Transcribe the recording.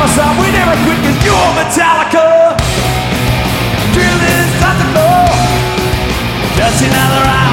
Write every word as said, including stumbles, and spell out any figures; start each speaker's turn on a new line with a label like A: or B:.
A: stop, we never quit, cause you're Metallica. Drill is not the floor, just another hour.